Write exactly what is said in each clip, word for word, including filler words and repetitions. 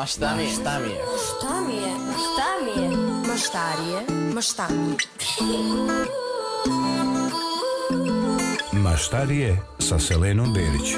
šta mi je, šta mi je? Šta mi je, šta mi je? Maštarije, maštani. Maštarije sa Selenom Berić.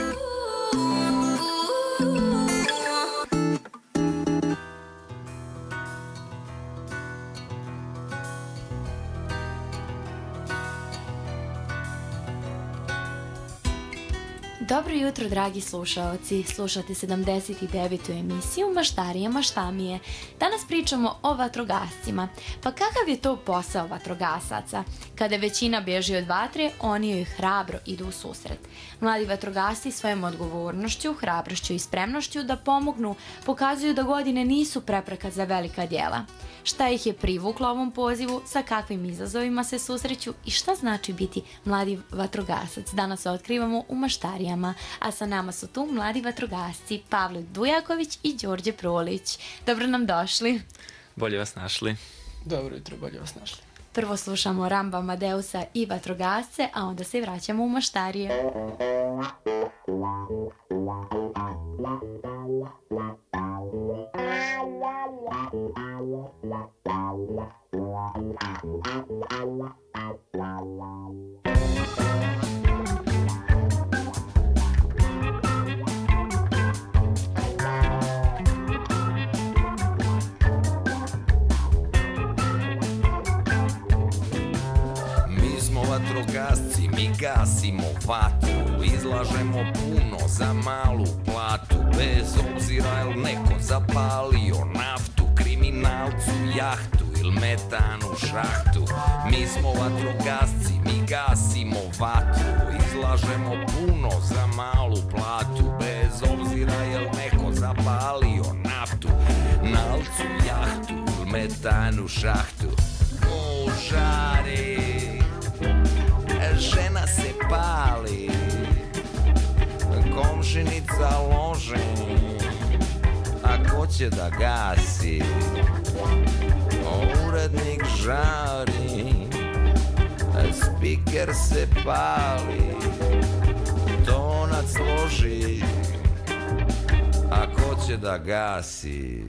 Dobro jutro, dragi slušaoci. Slušate sedamdeset devetu emisiju Maštarijama šta mi je. Danas pričamo o vatrogascima. Pa kakav je to posao vatrogasaca? Kada većina bježi od vatre, oni joj hrabro idu u susret. Mladi vatrogasci svojom odgovornošću, hrabrošću i spremnošću da pomognu pokazuju da godine nisu prepreka za velika djela. Šta ih je privuklo ovom pozivu, sa kakvim izazovima se susreću i šta znači biti mladi vatrogasac? Danas otkrivamo u Maštarijama, a sa nama su tu mladi vatrogasci Pavle Dujaković i Đorđe Prolić. Dobro nam došli. Bolje vas našli. Dobro jutro, bolje vas našli. Prvo slušamo Ramba Amadeusa i vatrogasce, a onda se vraćamo u Maštarije. Vatrogasci, mi gasimo vatru, izlažemo puno za malu platu, bez obzira jel neko zapalio naftu, kriminalcu jahtu ili metanu šahtu. Mi smo vatrogasci, mi gasimo vatru, izlažemo puno za malu platu, bez obzira jel neko zapalio naftu, nalcu jahtu ili metanu šahtu. Požari, žena se pali, komšinica lože, a ko će da gasi? Urednik žari, spiker se pali, tonac loži, a ko će da gasi?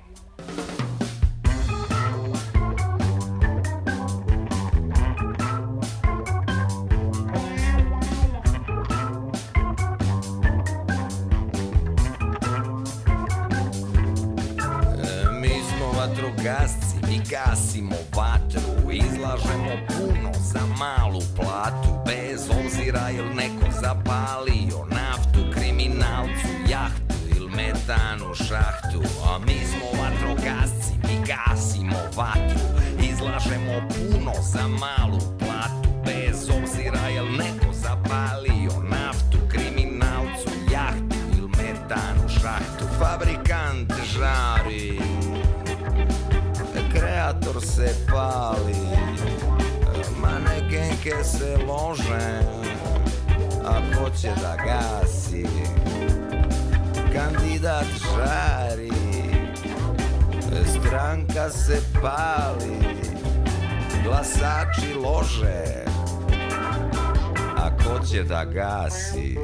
Vatrogasci, mi gasimo vatru, izlažemo puno za malu platu, bez obzira jel neko zapalio naftu, kriminalcu jahtu ili metanu šahtu. A mi smo vatrogasci, mi gasimo vatru, izlažemo puno za malu platu, bez obzira jel neko zapalio naftu, kriminalcu jahtu ili metanu šahtu. Fabrikant žari, kreator se pali, manekenke se lože, a ko će da gasi? Kandidat žari, stranka se pali, glasači lože, a ko će da gasi?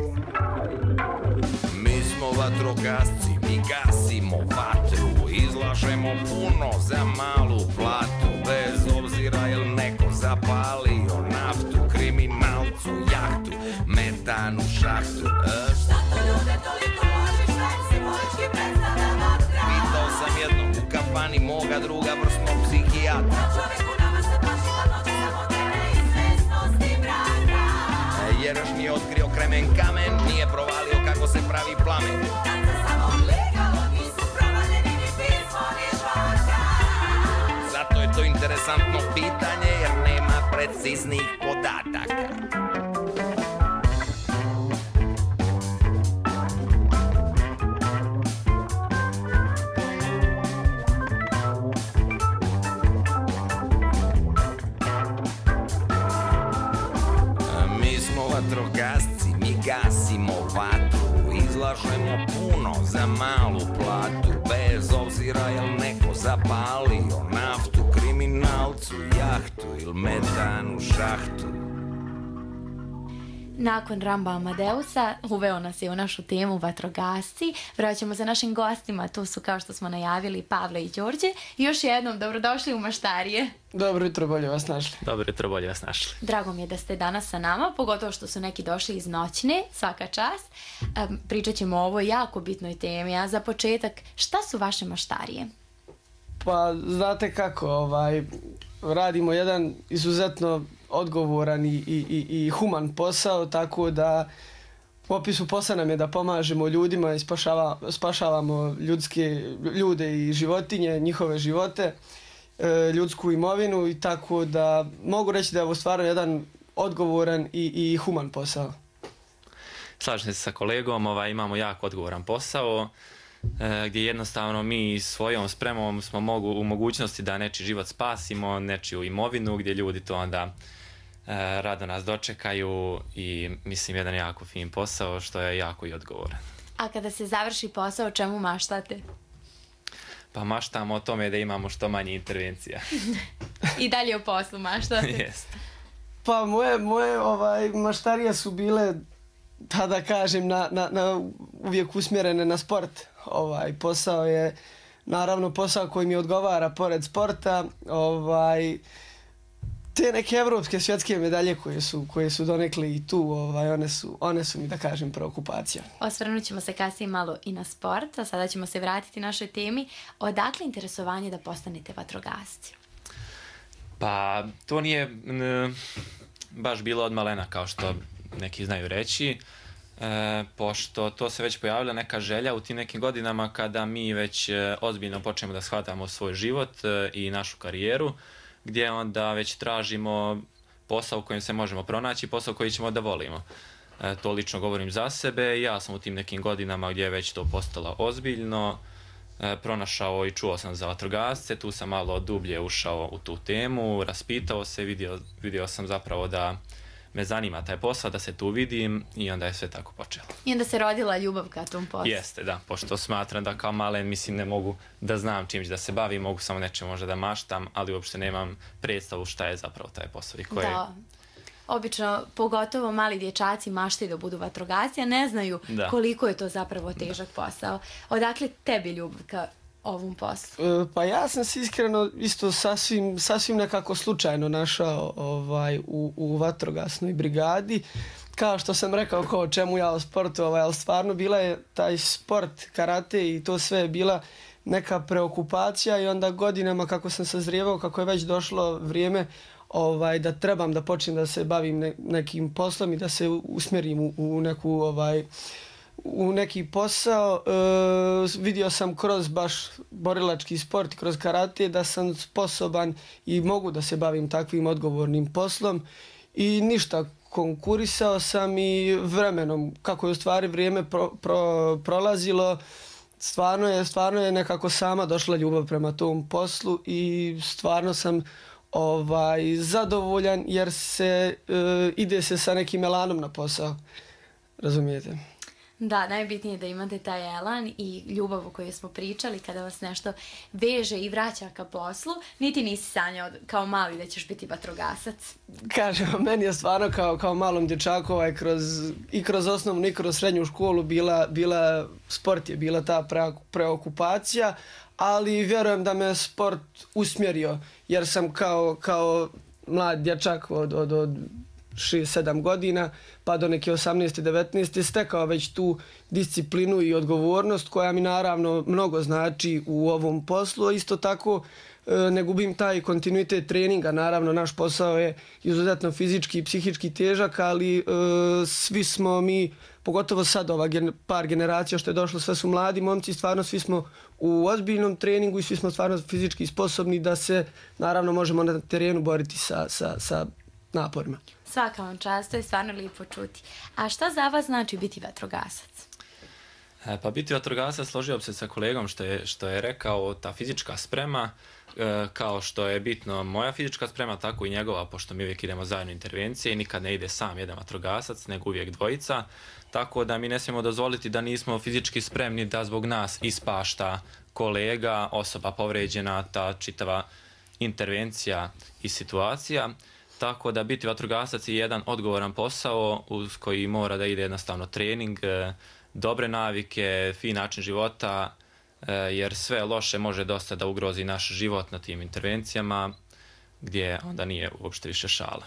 Mi smo vatrogasci, mi gasimo vatru, izlažemo puno za malu platu, bez obzira jel neko zapalio naftu, kriminalcu jahtu, metanu šahtu. E? Šta to ljude toliko loži, šta im simbolički predstavlja vatra? Pitao sam jednom u kafani moga druga vrsnog psihijatra. Na čovjeku nama se plašila noći samo tebe i svesnosti braka. Jer još nije otkrio kremen kamen, nije provalio kako se pravi plamen. Kad se samo ligalo, nisu provaljeni ni pismo, ni žvaka. Zato je to interesantno pitanje, jer nema preciznih podataka. Mi smo vatrogasci, mi gasimo vatru, izlažemo puno za malu platu, bez obzira jel neko zapalio naftu, kriminalcu jahtu ili metanu šahtu. Nakon Ramba Amadeusa uveo nas je u našu temu vatrogasci. Vraćamo se našim gostima, tu su kao što smo najavili Pavle i Đorđe. I još jednom, dobrodošli u Maštarije. Dobro jutro, bolje vas našli. Dobro jutro, bolje vas našli. Drago mi je da ste danas sa nama, pogotovo što su neki došli iz noćne, svaka čast. Um, pričat ćemo o ovoj jako bitnoj temi, a za početak, šta su vaše Maštarije? Pa, znate kako, ovaj, radimo jedan izuzetno odgovoran i, i, i, i human posao, tako da u opisu posla nam je da pomažemo ljudima i spašava, spašavamo ljudske, ljude i životinje, njihove živote, e, ljudsku imovinu i tako da mogu reći da je ovo stvarno jedan odgovoran i, i human posao. Slažem se sa kolegom, ovaj, imamo jako odgovoran posao e, gdje jednostavno mi svojom spremom smo mogu, u mogućnosti da nečiji život spasimo, nečiju imovinu, gdje ljudi to onda e, rado nas dočekaju i mislim jedan jako fin posao što je jako i odgovoran. A kada se završi posao, o čemu maštate? Pa maštamo o tome da imamo što manje intervencija. I dalje o poslu maštate? Jeste. Pa moje, moje ovaj, maštarije su bile, da da kažem, na, na, na uvijek usmjerene na sport. Ovaj, posao je naravno posao koji mi odgovara pored sporta. Ovaj, te neke evropske svjetske medalje koje su, koje su donekle i tu, ovaj, one, su, one su mi, da kažem, preokupacija. Osvrnut ćemo se kasnije malo i na sport, a sada ćemo se vratiti našoj temi. Odakle interesovanje da postanete vatrogasci? Pa to nije n, baš bilo od malena kao što neki znaju reći, e, pošto to se već pojavila neka želja u tim nekim godinama kada mi već e, ozbiljno počnemo da shvatamo svoj život e, i našu karijeru, gdje onda već tražimo posao u kojem se možemo pronaći, posao koji ćemo da volimo. E, to lično govorim za sebe, ja sam u tim nekim godinama gdje je već to postalo ozbiljno, e, pronašao i čuo sam za vatrogasce, tu sam malo dublje ušao u tu temu, raspitao se, vidio, vidio sam zapravo da me zanima taj posao, da se tu vidim i onda je sve tako počelo. I onda se rodila ljubav ka tom poslu. Jeste, da, pošto smatram da kao malen, mislim, ne mogu da znam čim ću da se bavim, mogu samo nečem možda da maštam, ali uopšte nemam predstavu šta je zapravo taj posao i koje... Da. Obično, pogotovo mali dječaci maštaju da budu vatrogasci, a ne znaju Da. koliko je to zapravo težak posao. Odakle tebi ljubav ka ovom poslu? E, Pa ja sam se iskreno isto sasvim, sasvim nekako slučajno našao ovaj, u, u vatrogasnoj brigadi. Kao što sam rekao, kao čemu ja o sportu, ovaj, ali stvarno bila je taj sport, karate i to sve je bila neka preokupacija i onda godinama kako sam sazrijevao, kako je već došlo vrijeme ovaj, da trebam da počnem da se bavim ne, nekim poslom i da se usmjerim u, u neku ovaj, u neki posao, e, vidio sam kroz baš borilački sport, kroz karate, da sam sposoban i mogu da se bavim takvim odgovornim poslom i ništa, konkurisao sam i vremenom, kako je u stvari vrijeme pro, pro, prolazilo, stvarno je, stvarno je nekako sama došla ljubav prema tom poslu i stvarno sam ovaj, zadovoljan jer se e, ide se sa nekim elanom na posao, razumijete? Da, najbitnije je da imate taj elan i ljubav o kojoj smo pričali kada vas nešto veže i vraća ka poslu. Niti nisi sanjao kao mali da ćeš biti vatrogasac. Kažem, meni je stvarno kao, kao malom dječaku ovaj, kroz, i kroz osnovnu i kroz srednju školu bila, bila sport je bila ta pre, preokupacija, ali vjerujem da me sport usmjerio jer sam kao, kao mlad dječak od, od, od šest sedam godina pa do neke osamnaeste devetnaeste stekao već tu disciplinu i odgovornost koja mi naravno mnogo znači u ovom poslu. Isto tako e, ne gubim taj kontinuitet treninga, naravno naš posao je izuzetno fizički i psihički težak, ali e, svi smo mi, pogotovo sad ova gen, par generacija što je došlo, sve su mladi momci, stvarno svi smo u ozbiljnom treningu i svi smo stvarno fizički sposobni da se naravno možemo na terenu boriti sa, sa, sa naporima. Svaka vam čast, to je stvarno lijepo čuti. A šta za vas znači biti vatrogasac? E, pa biti vatrogasac, složio bi se sa kolegom što je, što je rekao, ta fizička sprema, e, kao što je bitno moja fizička sprema, tako i njegova, pošto mi uvijek idemo zajedno intervencije i nikad ne ide sam jedan vatrogasac, nego uvijek dvojica, tako da mi ne smijemo dozvoliti da nismo fizički spremni da zbog nas ispašta kolega, osoba povređena, ta čitava intervencija i situacija. Tako da biti vatrogasac je jedan odgovoran posao uz koji mora da ide jednostavno trening, e, dobre navike, fin način života, e, jer sve loše može dosta da ugrozi naš život na tim intervencijama, gdje onda nije uopšte više šala.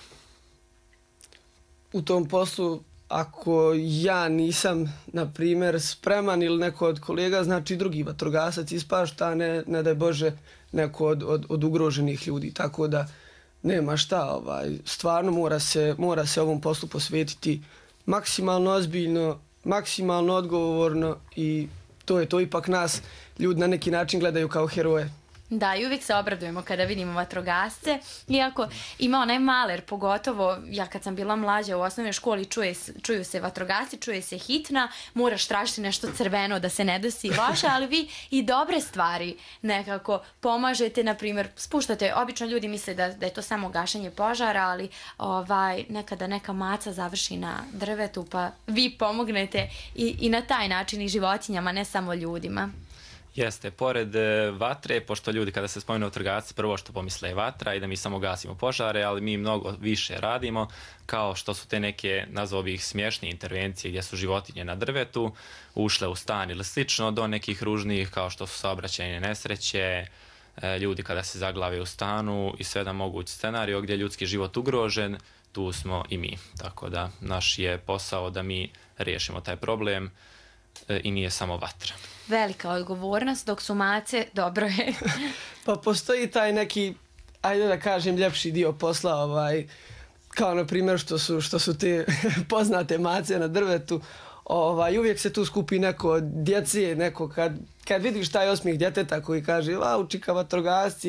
U tom poslu, ako ja nisam, na primjer, spreman ili neko od kolega, znači drugi vatrogasac ispašta, ne, ne daj Bože, neko od, od, od ugroženih ljudi. Tako da nema šta, ovaj, stvarno mora se, mora se ovom poslu posvetiti maksimalno ozbiljno, maksimalno odgovorno i to je to. Ipak nas ljudi na neki način gledaju kao heroje. Da, i uvijek se obradujemo kada vidimo vatrogasce, iako ima onaj maler, pogotovo ja kad sam bila mlađa u osnovnoj školi, čuje, čuju se vatrogasci, čuje se hitna, moraš tražiti nešto crveno da se ne desi loše, ali vi i dobre stvari nekako pomažete, na primjer, spuštate, obično ljudi misle da, da je to samo gašenje požara, ali ovaj, nekada neka maca završi na drvetu, pa vi pomognete i, i na taj način i životinjama, ne samo ljudima. Jeste, pored e, vatre, pošto ljudi kada se spomenu vatrogasci, prvo što pomisle je vatra i da mi samo gasimo požare, ali mi mnogo više radimo, kao što su te neke, nazvao bih, smješnije intervencije gdje su životinje na drvetu, ušle u stan ili slično, do nekih ružnijih kao što su saobraćajne nesreće, e, ljudi kada se zaglave u stanu i sve da mogući scenario gdje je ljudski život ugrožen, tu smo i mi. Tako da naš je posao da mi riješimo taj problem e, i nije samo vatra. Velika odgovornost, dok su mace, dobro je. Pa postoji taj neki, ajde da kažem, ljepši dio posla, ovaj, kao na primjer što su, što su te poznate mace na drvetu. Ovaj, uvijek se tu skupi neko od djece, neko kad, kad vidiš taj osmijeh djeteta koji kaže "Vau, čika vatrogasci",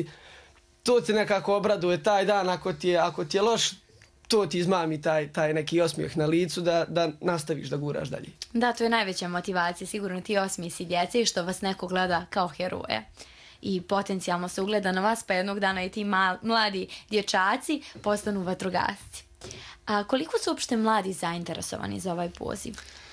to ti nekako obraduje taj dan. Ako ti je, ako ti je loš, to ti izmami taj, taj neki osmijeh na licu da, da nastaviš da guraš dalje. Da, to je najveća motivacija, sigurno ti osmijesi djece i što vas neko gleda kao heroje. I potencijalno se ugleda na vas, pa jednog dana i ti mal, mladi dječaci postanu vatrogasci. A koliko su uopšte mladi zainteresovani za ovaj poziv?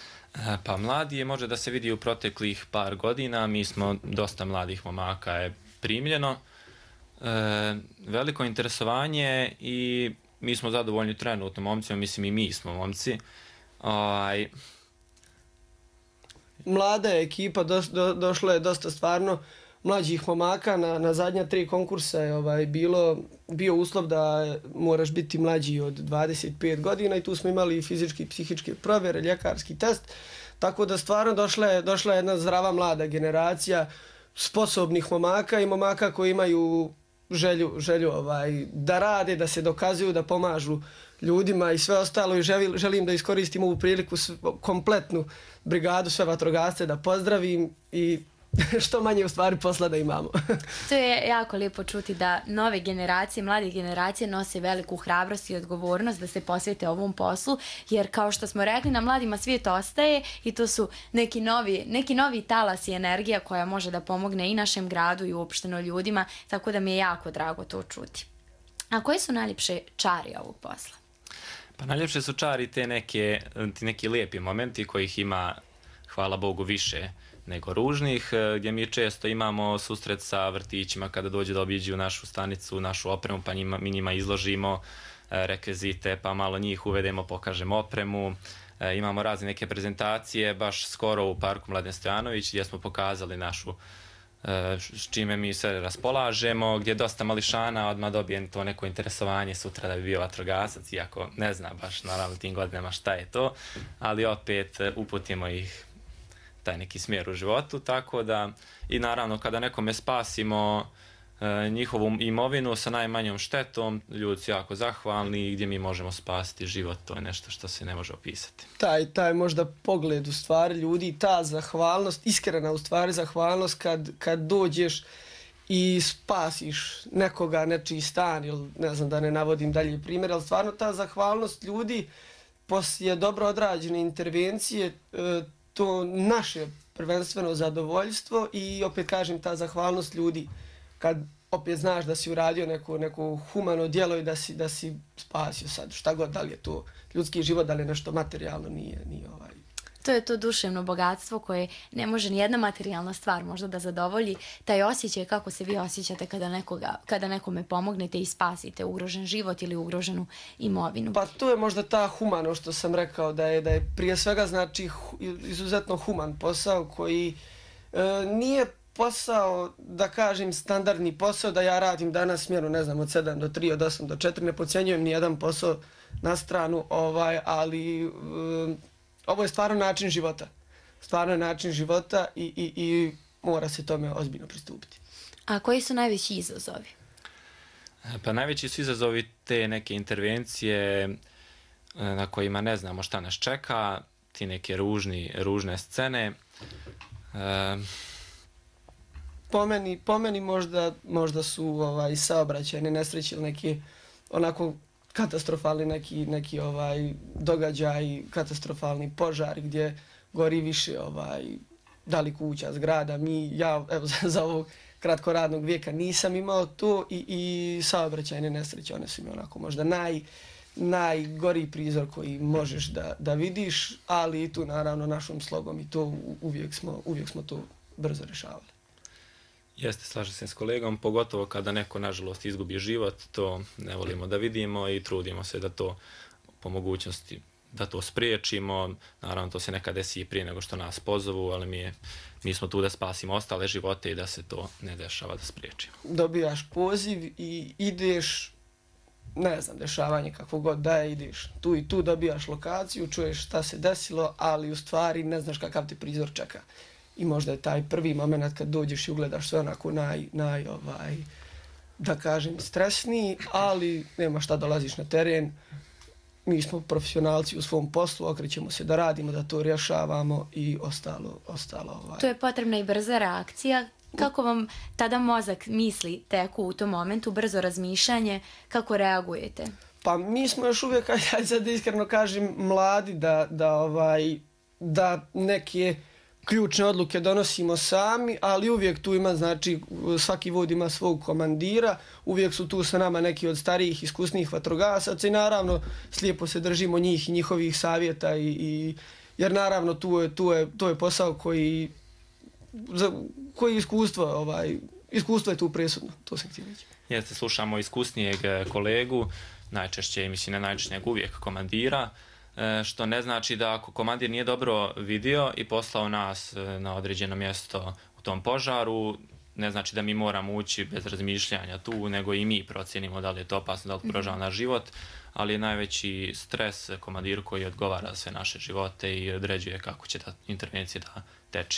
Pa mladi je može da se vidi u proteklih par godina, mi smo dosta mladih momaka je primljeno. E, veliko interesovanje i mi smo zadovoljni trenutno momcima, mislim i mi smo momci. Ovaj... Mlada je ekipa, do, do, došlo je dosta stvarno mlađih momaka. Na, na zadnja tri konkursa je ovaj, bilo, bio uslov da moraš biti mlađi od dvadeset pet godina i tu smo imali fizički i psihičke provjere, ljekarski test. Tako da stvarno došla je, došla je jedna zdrava mlada generacija sposobnih momaka i momaka koji imaju želju, želju ovaj, da rade, da se dokazuju, da pomažu ljudima i sve ostalo. I želim, želim da iskoristim ovu priliku, kompletnu brigadu, sve vatrogasce da pozdravim i što manje u stvari posla da imamo. To je jako lijepo čuti da nove generacije, mlade generacije nose veliku hrabrost i odgovornost da se posvete ovom poslu, jer kao što smo rekli, na mladima svijet ostaje i to su neki novi, neki novi talas i energija koja može da pomogne i našem gradu i uopšteno ljudima, tako da mi je jako drago to čuti. A koji su najljepše čari ovog posla? Pa najljepše su čari te neke, ti neki lijepi momenti kojih ima, hvala Bogu, više nego ružnih, gdje mi često imamo susret sa vrtićima kada dođe da obiđu našu stanicu, našu opremu, pa njima, mi njima izložimo rekvizite, pa malo njih uvedemo, pokažemo opremu. E, imamo razne neke prezentacije, baš skoro u parku Mladen Stojanović, gdje smo pokazali našu, e, s čime mi sve raspolažemo, gdje dosta mališana odmah dobije to neko interesovanje sutra da bi bio vatrogasac, iako ne zna baš naravno tim godinama šta je to, ali opet uputimo ih taj neki smjer u životu, tako da i naravno kada nekome spasimo e, njihovu imovinu sa najmanjom štetom, ljudi su jako zahvalni i gdje mi možemo spasiti život, to je nešto što se ne može opisati. Taj, taj možda pogled u stvari ljudi, ta zahvalnost, iskrena u stvari zahvalnost kad, kad dođeš i spasiš nekoga, nečiji stan ili ne znam da ne navodim dalje primjer, ali stvarno ta zahvalnost ljudi poslije dobro odrađene intervencije, e, to naše prvenstveno zadovoljstvo i opet kažem ta zahvalnost ljudi kad opet znaš da si uradio neko, neko humano djelo i da si, da si spasio sad šta god, da li je to ljudski život, da li je nešto materijalno, nije, nije ovaj. To je to duševno bogatstvo koje ne može ni jedna materijalna stvar možda da zadovolji. Taj osjećaj kako se vi osjećate kada, nekoga, kada nekome pomognete i spasite ugrožen život ili ugroženu imovinu. Pa to je možda ta humano što sam rekao, da je, da je prije svega znači izuzetno human posao koji e, nije posao, da kažem, standardni posao da ja radim danas smjeru, ne znam, od sedam do tri, od osam do četiri, ne podcjenjujem ni jedan posao na stranu, ovaj, ali um, ovo je stvarno način života. Stvarno je način života i, i, i mora se tome ozbiljno pristupiti. A koji su najveći izazovi? Pa najveći su izazovi te neke intervencije na kojima ne znamo šta nas čeka, ti neke ružni, ružne scene. E, Po meni, po meni možda, možda su ovaj, saobraćajne nesreće ili neki onako katastrofalni neki, neki ovaj, događaj, katastrofalni požar gdje gori više ovaj, da li kuća, zgrada. Mi, ja evo, za, za ovog kratko radnog vijeka nisam imao to i, i saobraćajne nesreće. One su mi onako možda naj, najgori prizor koji možeš da, da vidiš, ali i tu naravno našom slogom i to uvijek smo, uvijek smo to brzo rješavali. Jeste, slažem se s kolegom, pogotovo kada neko nažalost izgubi život, to ne volimo da vidimo i trudimo se da to po mogućnosti da to spriječimo. Naravno to se nekad desi i prije nego što nas pozovu, ali mi, je, mi smo tu da spasimo ostale živote i da se to ne dešava, da spriječimo. Dobijaš poziv i ideš, ne znam, dešavanje kako god da je, ideš tu i tu, dobijaš lokaciju, čuješ šta se desilo, ali u stvari ne znaš kakav ti prizor čeka. I možda je taj prvi moment kad dođeš i ugledaš sve onako naj, naj ovaj, da kažem, stresniji, ali nema šta, dolaziš na teren. Mi smo profesionalci u svom poslu, okrećemo se da radimo, da to rješavamo i ostalo. ostalo ovaj. To je potrebna i brza reakcija. Kako vam tada mozak misli teku u tom momentu, brzo razmišljanje, kako reagujete? Pa mi smo još uvijek, ajde sad iskreno kažem, mladi da, da, ovaj, da neke ključne odluke donosimo sami, ali uvijek tu ima, znači, svaki vod ima svog komandira, uvijek su tu sa nama neki od starijih, iskusnijih vatrogasaca i naravno slijepo se držimo njih i njihovih savjeta i, i jer naravno tu je, tu je, to je posao koji, za, koji iskustvo, ovaj, iskustvo je tu presudno, to sam htio reći. Jeste, slušamo iskusnijeg kolegu, najčešće, mislim ne najčešće, uvijek komandira, što ne znači da ako komandir nije dobro vidio i poslao nas na određeno mjesto u tom požaru, ne znači da mi moramo ući bez razmišljanja tu, nego i mi procjenimo da li je to opasno, da li ugrožava naš život, ali je najveći stres komandiru koji odgovara za sve naše živote i određuje kako će ta intervencija da teči.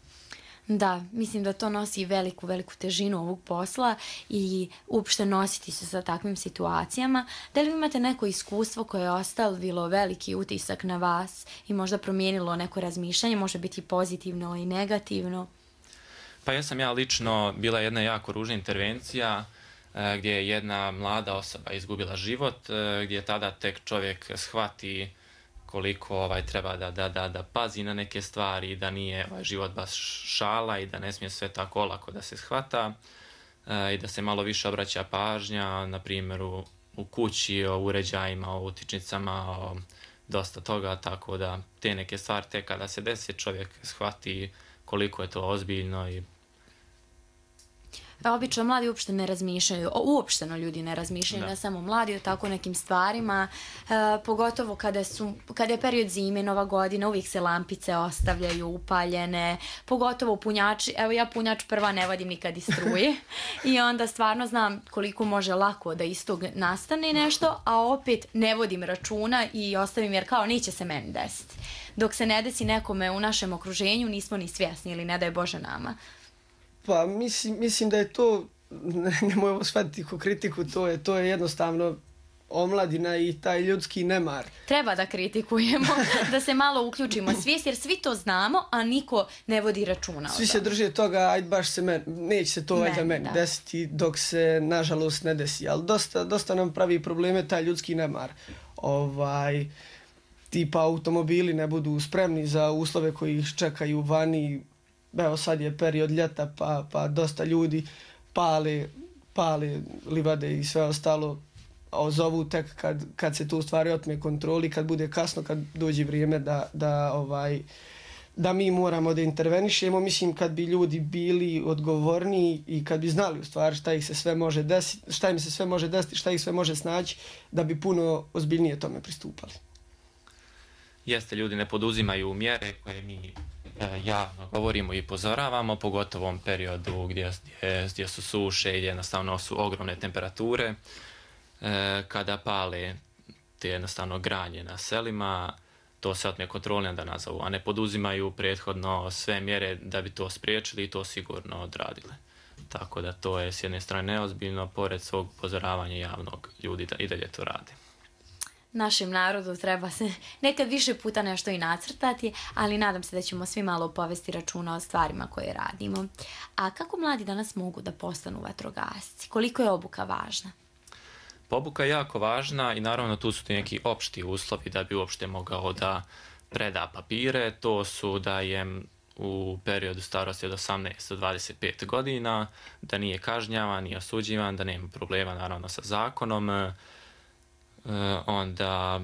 Da, mislim da to nosi veliku, veliku težinu ovog posla i uopšte nositi se sa takvim situacijama. Da li imate neko iskustvo koje je ostavilo veliki utisak na vas i možda promijenilo neko razmišljanje, može biti pozitivno i negativno? Pa ja sam ja lično, bila jedna jako ružna intervencija e, gdje je jedna mlada osoba izgubila život, e, gdje tada tek čovjek shvati koliko ovaj, treba da, da, da, da pazi na neke stvari, da nije ovaj, život baš šala i da ne smije sve tako olako da se shvata e, i da se malo više obraća pažnja, na primjer u, u kući, o uređajima, o utičnicama, o dosta toga, tako da te neke stvari tek kada se desi čovjek shvati koliko je to ozbiljno i Obično mladi uopšte ne razmišljaju, uopšteno ljudi ne razmišljaju, da. Ne samo mladi o tako nekim stvarima, e, pogotovo kada, su, kada je period zime, nova godina, uvijek se lampice ostavljaju upaljene, pogotovo punjači, evo ja punjač prva ne vadim nikad iz struje i onda stvarno znam koliko može lako da iz tog nastane nešto, a opet ne vodim računa i ostavim jer kao neće se meni desiti. Dok se ne desi nekome u našem okruženju nismo ni svjesni ili ne daj Bože nama. Pa mislim, mislim da je to, nemoj ovo shvatiti kao kritiku, to je, to je jednostavno omladina i taj ljudski nemar. Treba da kritikujemo, da se malo uključimo svijest, jer svi to znamo, a niko ne vodi računa. Svi se drže toga, ajde baš se meni, neće se to valjda meni desiti dok se nažalost ne desi, ali dosta, dosta nam pravi probleme taj ljudski nemar. Ovaj, tipa automobili ne budu spremni za uslove koji ih čekaju vani. Evo sad je period ljeta pa, pa dosta ljudi pale, pale livade i sve ostalo. a zovu tek kad, kad se to u stvari otme kontroli, kad bude kasno, kad dođe vrijeme da, da ovaj da mi moramo da intervenišemo. Mislim, kad bi ljudi bili odgovorniji i kad bi znali u stvari šta ih se sve može desiti, šta im se sve može desiti, šta ih sve može snaći, da bi puno ozbiljnije tome pristupali. Jeste, ljudi ne poduzimaju mjere koje mi e, javno govorimo i upozoravamo, pogotovo u ovom periodu gdje, gdje, gdje su suše i jednostavno su ogromne temperature. E, kada pale te jednostavno granje na selima, to se otme kontrolne da nazovu, a ne poduzimaju prethodno sve mjere da bi to spriječili i to sigurno odradile. Tako da to je s jedne strane neozbiljno, pored svog upozoravanja javnog, ljudi da i dalje to rade. Našem narodu treba se nekad više puta nešto i nacrtati, ali nadam se da ćemo svi malo povesti računa o stvarima koje radimo. A kako mladi danas mogu da postanu vatrogasci? Koliko je obuka važna? Obuka je jako važna i naravno tu su ti neki opšti uslovi da bi uopšte mogao da preda papire. To su da je u periodu starosti od osamnaest do dvadeset pet godina, da nije kažnjavan, nije osuđivan, da nema problema naravno sa zakonom. E, onda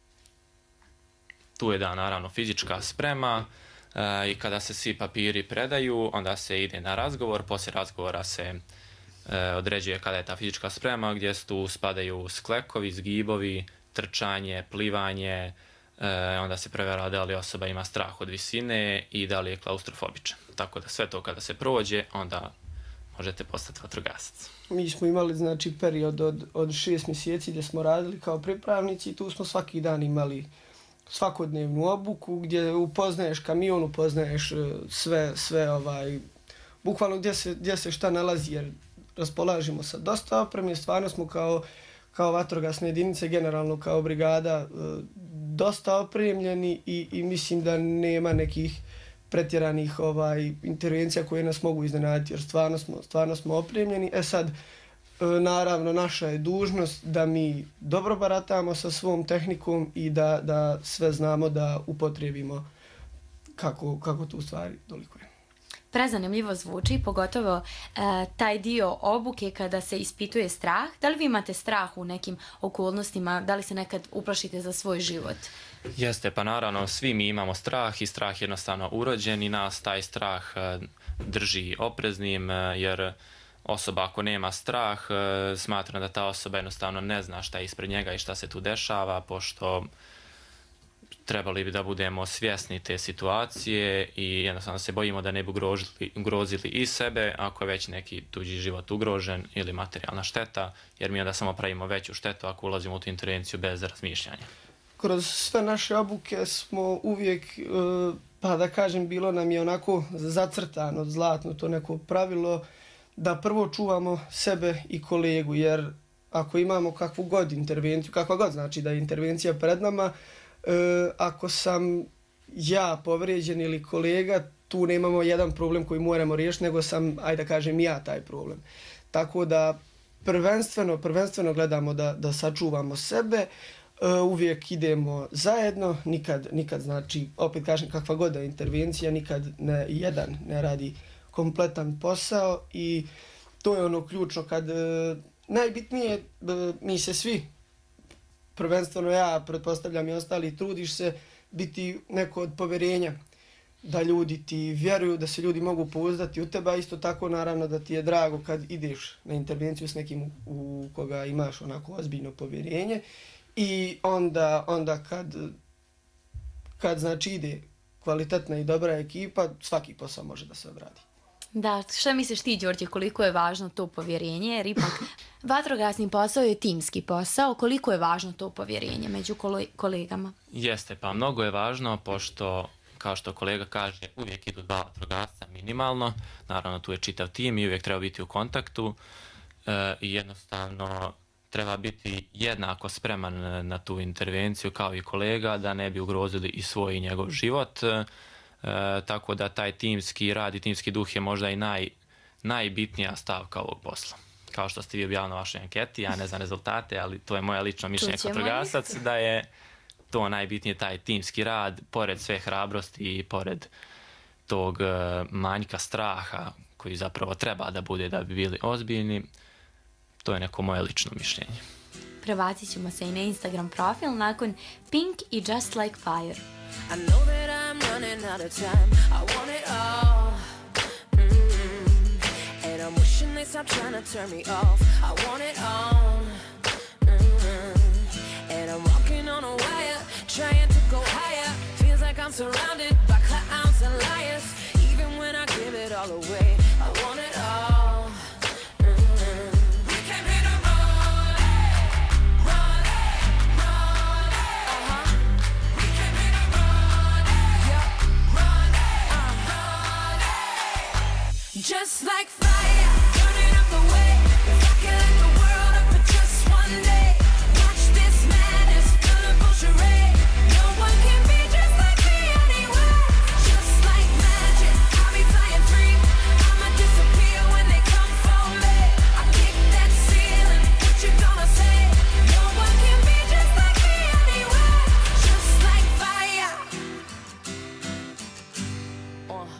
tu je da naravno fizička sprema e, i kada se svi papiri predaju, onda se ide na razgovor, poslije razgovora se određuje kada je ta fizička sprema, gdje tu spadaju sklekovi, zgibovi, trčanje, plivanje, e, onda se provjera da li osoba ima strah od visine i da li je klaustrofobičan. Tako da sve to kada se prođe, onda možete postati vatrogasac. Mi smo imali znači period od, od šest mjeseci gdje smo radili kao pripravnici i tu smo svaki dan imali svakodnevnu obuku gdje upoznaješ kamion, upoznaješ sve, sve ovaj, bukvalno gdje se, gdje se šta nalazi, jer raspolažimo sa dosta opreme, stvarno smo kao, kao vatrogasne jedinice, generalno kao brigada, dosta opremljeni i, i mislim da nema nekih pretjeranih ovaj, intervencija koje nas mogu iznenaditi, jer stvarno smo, stvarno smo opremljeni. E sad, naravno, naša je dužnost da mi dobro baratamo sa svom tehnikom i da, da sve znamo da upotrijebimo kako, kako tu stvari dolikuje. Prezanimljivo zvuči, pogotovo e, taj dio obuke kada se ispituje strah. Da li vi imate strah u nekim okolnostima, da li se nekad uplašite za svoj život? Jeste, pa naravno svi mi imamo strah i strah je jednostavno urođen i nas taj strah e, drži opreznim, e, jer osoba ako nema strah e, smatra da ta osoba jednostavno ne zna šta je ispred njega i šta se tu dešava, pošto trebali bi da budemo svjesni te situacije i jednostavno se bojimo da ne bi ugrozili, ugrozili i sebe ako je već neki tuđi život ugrožen ili materijalna šteta, jer mi onda samo pravimo veću štetu ako ulazimo u tu intervenciju bez razmišljanja. Kroz sve naše obuke smo uvijek, pa da kažem, bilo nam je onako zacrtano, zlatno to neko pravilo da prvo čuvamo sebe i kolegu, jer ako imamo kakvu god intervenciju, kakva god znači da je intervencija pred nama, E, ako sam ja povrijeđen ili kolega, tu nemamo jedan problem koji moramo riješiti, nego sam, ajde da kažem, ja taj problem. Tako da prvenstveno, prvenstveno gledamo da, da sačuvamo sebe, e, uvijek idemo zajedno, nikad, nikad znači, opet kažem, kakva god da je intervencija, nikad ne, jedan ne radi kompletan posao i to je ono ključno kad e, najbitnije, e, mi se svi, prvenstveno ja, pretpostavljam i ostali, trudiš se biti neko od povjerenja, da ljudi ti vjeruju, da se ljudi mogu pouzdati u tebe, a isto tako naravno da ti je drago kad ideš na intervenciju s nekim u koga imaš onako ozbiljno povjerenje i onda, onda kad, kad znači ide kvalitetna i dobra ekipa, svaki posao može da se odradi. Da, šta misliš ti, Đorđe, koliko je važno to povjerenje, jer ipak vatrogasni posao je timski posao, koliko je važno to povjerenje među kolegama? Jeste, pa mnogo je važno, pošto, kao što kolega kaže, uvijek idu dva vatrogasca minimalno, naravno tu je čitav tim i uvijek treba biti u kontaktu e, i jednostavno treba biti jednako spreman na tu intervenciju kao i kolega, da ne bi ugrozili i svoj i njegov život. E, tako da taj timski rad i timski duh je možda i naj, najbitnija stavka ovog posla. Kao što ste vi objavili na vašoj anketi, ja ne znam rezultate, ali to je moje lično mišljenje kao vatrogasac, da je to najbitnije, taj timski rad, pored sve hrabrosti i pored tog manjka straha koji zapravo treba da bude da bi bili ozbiljni. To je neko moje lično mišljenje. prebacit ćemo se i na Instagram profil nakon Pink i Just Like Fire. I know that I'm running out of time. I want it all. Mm-hmm. And I'm wishing they stop trying to turn me off. I want it all. Mm-hmm. And I'm walking on a wire, trying to go higher. Feels like I'm surrounded by clowns and liars. Even when I give it all away, I want it all. Mm-hmm. We came here to run, run, run. Uh-huh. We came here to run, yeah, run, uh, run. Just like fire, burning up the way. If I can light the world up for just one day, watch this madness, colorful charade. No one can be just like me anywhere. Just like magic, I'll be flying free. I'ma disappear when they come for me. I kick that ceiling, what you gonna say? No one can be just like me anywhere. Just like fire. Uh.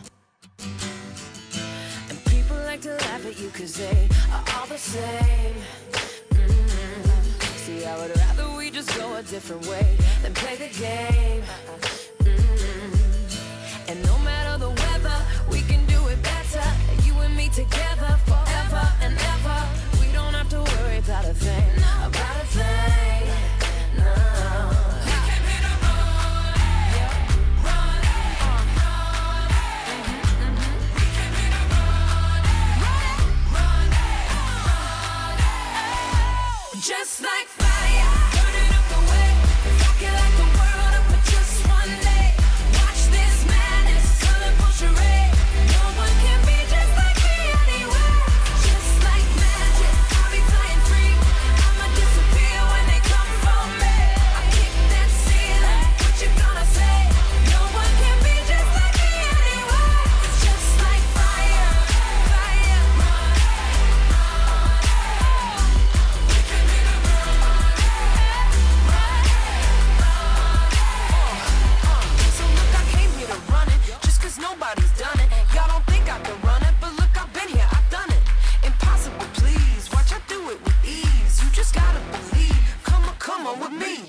And people like to laugh at you cause they are all the same. Mm-hmm. See, I would rather we just go a different way than play the game. Mm-hmm. And no matter the weather, we can do it better. You and me together forever and ever. We don't have to worry about a thing, about a thing. No. We came here to run, yeah, run, uh, run. Mm-hmm, mm-hmm. We came here to run, run, run, run. Just like fire, burning up the way. If I can light the world up for just one day, watch this madness, colorful charade. No one can be just like me anywhere. Just like magic, I'll be flying free. I'ma disappear when they come for me. I kick that ceiling, what you gonna say? No one can be just like me anywhere. Just like fire, fire, run, run. We came here to run, run, run. So look, I came here to run it, just cause nobody's done it. Y'all don't think I can run it, but look, I've been here, I've done it. Impossible, please, watch I do it with ease. You just gotta believe, come on, come on with me.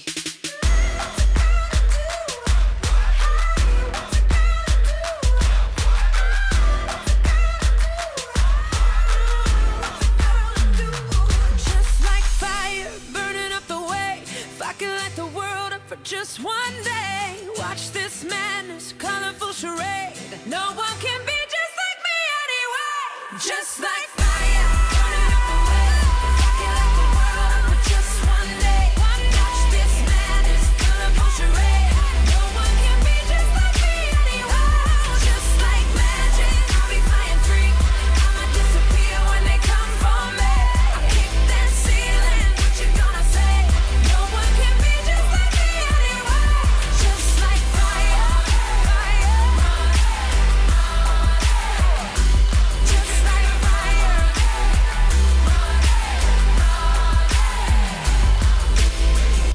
Just like fire, burning up the way. If I can light the world up for just one day, watch this madness, colorful charade. No one can be just like me anyway. Just like fire, burning up the way. If I can light the world up for just one day, watch this madness, colorful charade. No one can be just like me anyway. Just like magic, I'll be flying free. I'ma disappear when they come for me. I kick that ceiling, what you gonna say? No one can be just like me anyway. Just like fire, fire, run, run. Just like fire, run, run.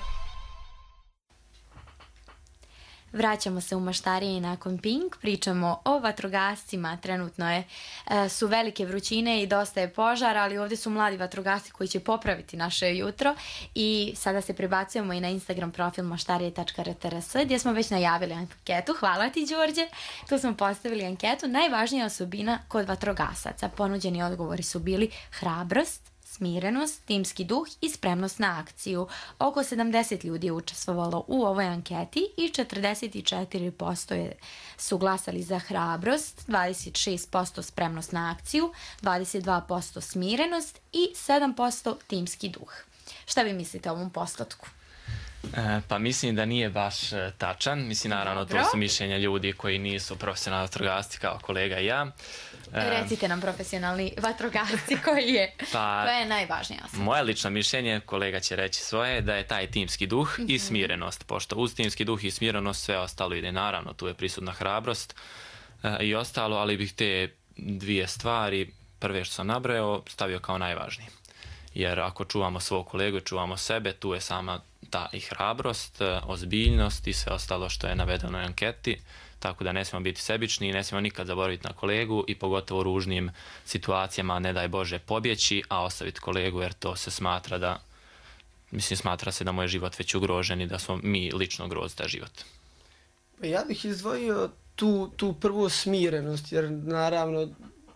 Vraćamo se u Maštarije i nakon Pink, pričamo o vatrogascima, trenutno je, e, su velike vrućine i dosta je požara, ali ovdje su mladi vatrogasci koji će popraviti naše jutro i sada se prebacujemo i na Instagram profil maštarije tačka r t r s gdje smo već najavili anketu. Hvala ti, Đorđe. Tu smo postavili anketu. Najvažnija osobina kod vatrogasaca. Ponuđeni odgovori su bili hrabrost, smirenost, timski duh i spremnost na akciju. Oko sedamdeset ljudi je učestvovalo u ovoj anketi i četrdeset četiri posto je, su glasali za hrabrost, dvadeset šest posto spremnost na akciju, dvadeset dva posto smirenost i sedam posto timski duh. Šta vi mislite o ovom postotku? E, pa mislim da nije baš e, tačan. Mislim, naravno, Dobro. to su mišljenja ljudi koji nisu profesionalni vatrogasci kao kolega i ja. E, Recite nam profesionalni vatrogasci koji je, Pa- koja je najvažnija osoba. Moje lično mišljenje, kolega će reći svoje, da je taj timski duh i smirenost, pošto uz timski duh i smirenost sve ostalo ide. Naravno, tu je prisutna hrabrost e, i ostalo, ali bih te dvije stvari, prve što sam nabrojao, stavio kao najvažnije. Jer ako čuvamo svog kolegu, čuvamo sebe, tu je sama ta i hrabrost, e, ozbiljnost i sve ostalo što je navedeno u anketi. Tako da ne smijemo biti sebični i ne smijemo nikad zaboraviti na kolegu i pogotovo u ružnim situacijama, ne daj Bože, pobjeći, a ostaviti kolegu jer to se smatra da mislim, smatra se da mu je život već ugrožen i da smo mi lično ugrozili taj život. Pa ja bih izdvojio tu, tu prvu smirenost, jer naravno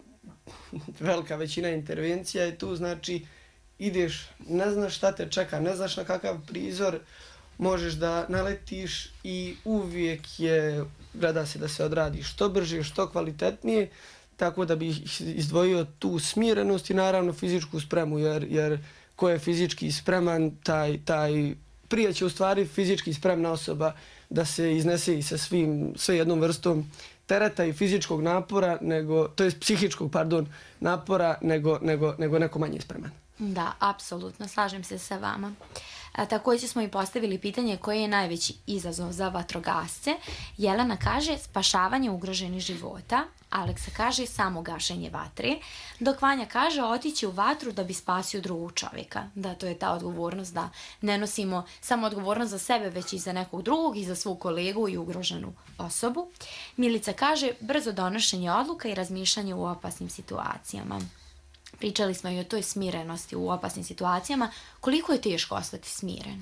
velika većina intervencija je tu, znači ideš, ne znaš šta te čeka, ne znaš na kakav prizor možeš da naletiš i uvijek je, gleda se da se odradi što brže, što kvalitetnije, tako da bih izdvojio tu smirenost i naravno fizičku spremu, jer, jer ko je fizički spreman, taj, taj prije će u stvari fizički spremna osoba da se iznese i sa svim, sve jednom vrstom tereta i fizičkog napora, nego, to je psihičkog, pardon, napora, nego, nego, nego neko manje spreman. Da, apsolutno, slažem se sa vama. A, također smo i postavili pitanje koji je najveći izazov za vatrogasce. Jelena kaže spašavanje ugroženih života, Aleksa kaže samo gašenje vatre, dok Vanja kaže otići u vatru da bi spasio drugog čovjeka. Da, to je ta odgovornost da ne nosimo samo odgovornost za sebe, već i za nekog drugog i za svog kolegu i ugroženu osobu. Milica kaže brzo donošenje odluka i razmišljanje u opasnim situacijama. Pričali smo i o toj smirenosti u opasnim situacijama. Koliko je teško ostati smiren?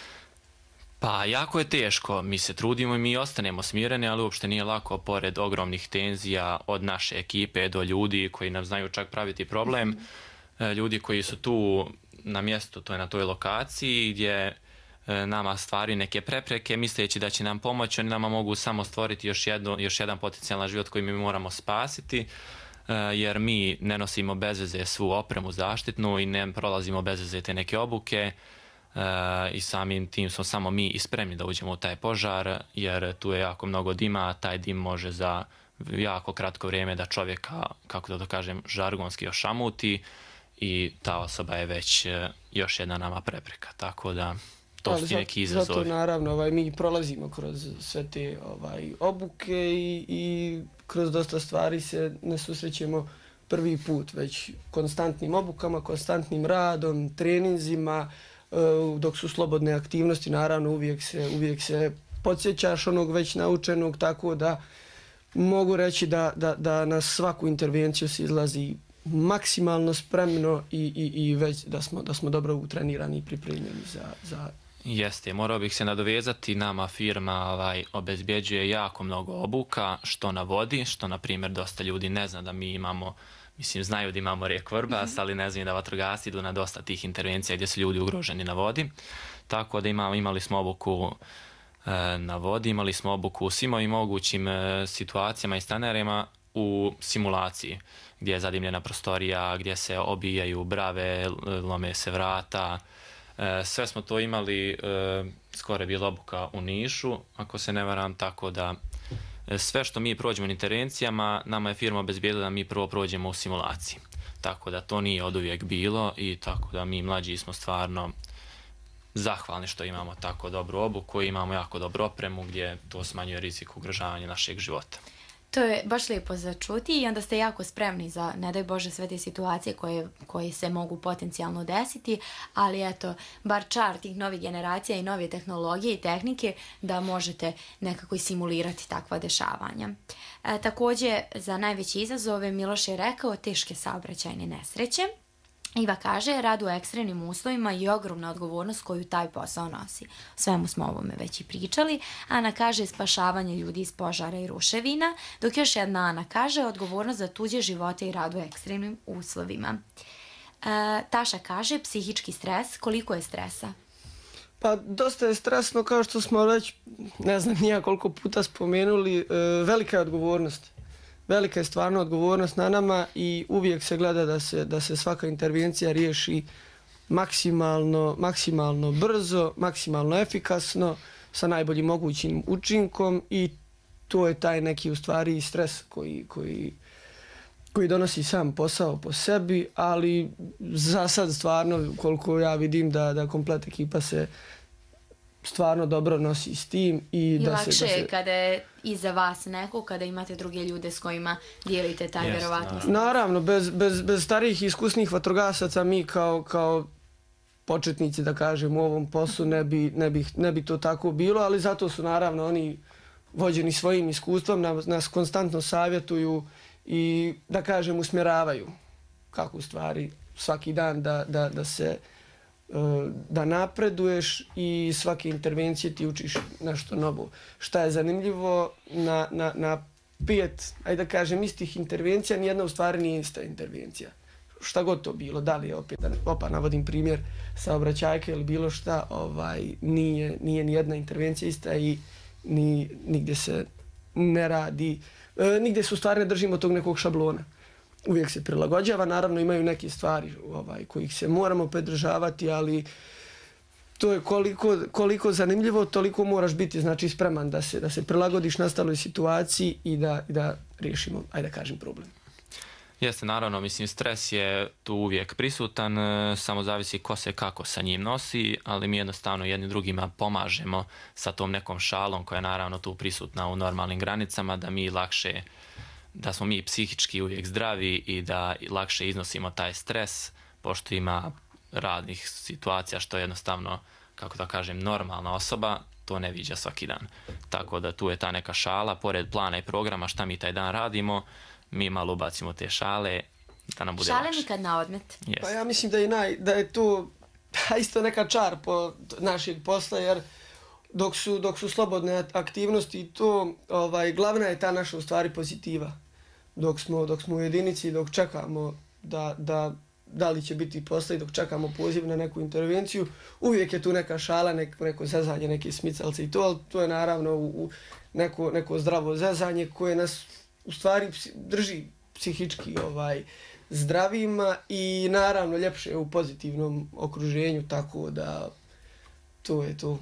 Pa jako je teško, mi se trudimo i mi ostanemo smireni, ali uopšte nije lako pored ogromnih tenzija od naše ekipe do ljudi koji nam znaju čak praviti problem, ljudi koji su tu na mjestu, to je na toj lokaciji gdje nama stvari neke prepreke, misleći da će nam pomoći, oni nama mogu samo stvoriti još, jedno, još jedan potencijalan život koji mi moramo spasiti, jer mi ne nosimo bez veze svu opremu zaštitnu i ne prolazimo bez veze te neke obuke. Uh, i samim tim smo samo mi i spremni da uđemo u taj požar, jer tu je jako mnogo dima, a taj dim može za jako kratko vrijeme da čovjeka, kako da to kažem, žargonski ošamuti i ta osoba je već uh, još jedna nama prepreka, tako da to su neki izazovi. Zato naravno ovaj, mi prolazimo kroz sve te ovaj, obuke i, i kroz dosta stvari se ne susrećemo prvi put, već konstantnim obukama, konstantnim radom, treninzima. Dok su slobodne aktivnosti, naravno uvijek se, uvijek se podsjećaš onog već naučenog, tako da mogu reći da, da, da na svaku intervenciju se izlazi maksimalno spremno i, i, i već da smo, da smo dobro utrenirani i pripremljeni za... za... Jeste, morao bih se nadovezati, nama firma ovaj, obezbjeđuje jako mnogo obuka, što na vodi, što na primjer dosta ljudi ne zna da mi imamo. Mislim, znaju da imamo rijek Vrbas, ali ne znaju da vatrogasci idu na dosta tih intervencija gdje su ljudi ugroženi na vodi. Tako da imali, imali smo obuku e, na vodi, imali smo obuku u svim ovim mogućim e, situacijama i scenarijima u simulaciji, gdje je zadimljena prostorija, gdje se obijaju brave, lome se vrata. E, sve smo to imali, e, skoro je bila obuka u Nišu, ako se ne varam, tako da... Sve što mi prođemo na intervencijama, nama je firma obezbijedila da mi prvo prođemo u simulaciji. Tako da to nije oduvijek bilo i tako da mi mlađi smo stvarno zahvalni što imamo tako dobru obuku i imamo jako dobru opremu gdje to smanjuje rizik ugrožavanja našeg života. To je baš lijepo za čuti i onda ste jako spremni za, ne daj Bože, sve te situacije koje, koje se mogu potencijalno desiti, ali eto, bar čar tih novih generacija i nove tehnologije i tehnike da možete nekako i simulirati takva dešavanja. E, također, za najveće izazove Miloš je rekao teške saobraćajne nesreće. Iva kaže, rad u ekstremnim uslovima i ogromna odgovornost koju taj posao nosi. O svemu smo ovome već i pričali. Ana kaže spašavanje ljudi iz požara i ruševina, dok još jedna Ana kaže odgovornost za tuđe živote i rad u ekstremnim uslovima. E, Taša kaže psihički stres. Koliko je stresa? Pa dosta je stresno, kao što smo već, ne znam nija koliko puta spomenuli, e, velika je odgovornost. Velika je stvarno odgovornost na nama i uvijek se gleda da se, da se svaka intervencija riješi maksimalno, maksimalno brzo, maksimalno efikasno, sa najboljim mogućim učinkom i to je taj neki u stvari stres koji, koji, koji donosi sam posao po sebi, ali za sad stvarno koliko ja vidim da, da komplet ekipa se stvarno dobro nosi s tim. I, I da lakše se, da se... je kada je iza vas neko, kada imate druge ljude s kojima dijelite taj Jest, vjerovatno. Naravno, bez, bez, bez starijih iskusnih vatrogasaca mi kao, kao početnici, da kažem, u ovom poslu ne bi, ne, bi, ne bi to tako bilo, ali zato su naravno oni vođeni svojim iskustvom, nas, nas konstantno savjetuju i, da kažem, usmjeravaju kako u stvari svaki dan da, da, da se da napreduješ i svake intervencije ti učiš nešto novo. Šta je zanimljivo, na, na, na pet, ajde da kažem, istih intervencija, nijedna u stvari nije ista intervencija. Šta god to bilo, da li je opet, opa, navodim primjer saobraćajka ili bilo šta, ovaj, nije, nije nijedna intervencija ista i ni, nigdje se ne radi, e, nigdje se u stvari ne držimo tog nekog šablona. Uvijek se prilagođava, naravno imaju neke stvari ovaj, kojih se moramo pridržavati, ali to je koliko, koliko zanimljivo, toliko moraš biti znači spreman da se, da se prilagodiš nastaloj situaciji i da, i da riješimo, ajde da kažem, problem. Jeste, naravno, mislim, stres je tu uvijek prisutan, e, samo zavisi ko se kako sa njim nosi, ali mi jednostavno jednim drugima pomažemo sa tom nekom šalom koja je naravno tu prisutna u normalnim granicama, da mi lakše, da smo mi psihički uvijek zdravi i da lakše iznosimo taj stres, pošto ima radnih situacija što je jednostavno, kako da kažem, normalna osoba to ne viđa svaki dan. Tako da tu je ta neka šala, pored plana i programa šta mi taj dan radimo, mi malo ubacimo te šale da nam bude Šale lakše. nikad na odmet. Yes. Pa ja mislim da je, naj, da je to isto neka čar po našeg posla, jer dok su, dok su slobodne aktivnosti i to, ovaj, glavna je ta naša u stvari pozitiva. Dok smo, dok smo u jedinici, dok čekamo da, da, da li će biti posla i dok čekamo poziv na neku intervenciju, uvijek je tu neka šala, neko, neko zezanje, neke smicalce i to, ali to je naravno u, u neko, neko zdravo zezanje koje nas u stvari drži psihički ovaj, zdravima i naravno ljepše je u pozitivnom okruženju, tako da to je to.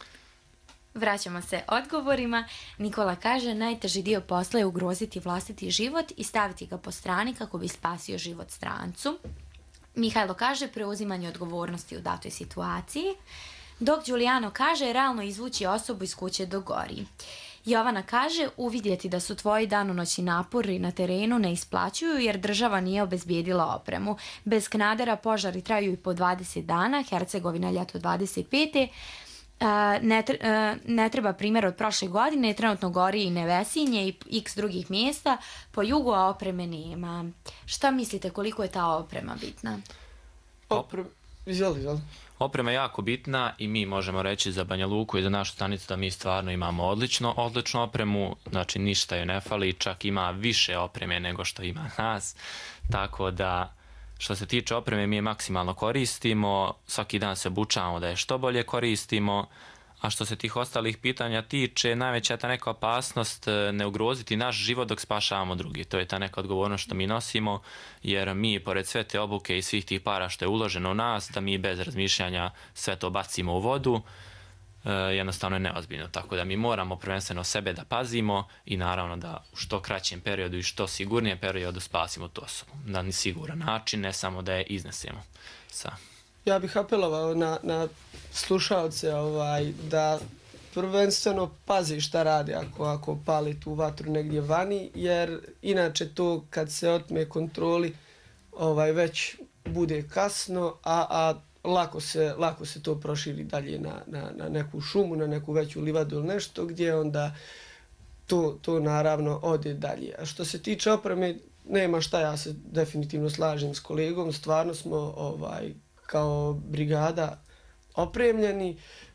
Vraćamo se odgovorima. Nikola kaže, najteži dio posla je ugroziti vlastiti život i staviti ga po strani kako bi spasio život strancu. Mihajlo kaže, preuzimanje odgovornosti u datoj situaciji. Dok Giuliano kaže, realno izvući osobu iz kuće do gori. Jovana kaže, uvidjeti da su tvoji danonoćni napori na terenu ne isplaćuju jer država nije obezbijedila opremu. Bez Knadera požari traju i po dvadeset dana, Hercegovina ljeto dvadeset pete. Uh, ne, uh, ne treba primjer od prošle godine, trenutno gori i Nevesinje i x drugih mjesta, po jugu, a opreme nema. Šta mislite, koliko je ta oprema bitna? Opre... Izvoli, izvoli. Oprema je jako bitna i mi možemo reći za Banja Luku i za našu stanicu da mi stvarno imamo odlično, odličnu opremu, znači ništa joj ne fali, čak ima više opreme nego što ima nas, tako da što se tiče opreme mi je maksimalno koristimo, svaki dan se obučavamo da je što bolje koristimo, a što se tih ostalih pitanja tiče, najveća je ta neka opasnost ne ugroziti naš život dok spašavamo drugi. To je ta neka odgovornost što mi nosimo, jer mi, pored sve te obuke i svih tih para što je uloženo u nas, da mi bez razmišljanja sve to bacimo u vodu, jednostavno je neozbiljno. Tako da mi moramo prvenstveno sebe da pazimo i naravno da u što kraćem periodu i što sigurnijem periodu spasimo tu osobu. Na siguran način, ne samo da je iznesemo. Sa. Ja bih apelovao na, na slušalce ovaj, da prvenstveno pazi šta radi ako, ako pali tu vatru negdje vani, jer inače to kad se otme kontroli ovaj, već bude kasno, a, a lako, se, lako se to proširi dalje na, na, na neku šumu, na neku veću livadu ili nešto gdje onda to, to naravno ode dalje. A što se tiče opreme, nema šta, ja se definitivno slažem s kolegom, stvarno smo ovaj, kao brigada opremljeni,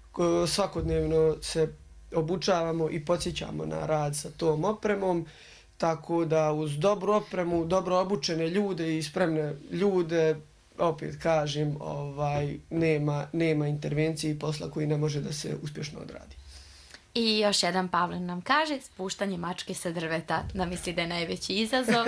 svakodnevno se obučavamo i podsjećamo na rad sa tom opremom, tako da uz dobru opremu, dobro obučene ljude i spremne ljude, opet kažem, ovaj, nema, nema intervencije i posla koji ne može da se uspješno odradi. I još jedan Pavlen nam kaže, spuštanje mačke sa drveta, da misli da je najveći izazov.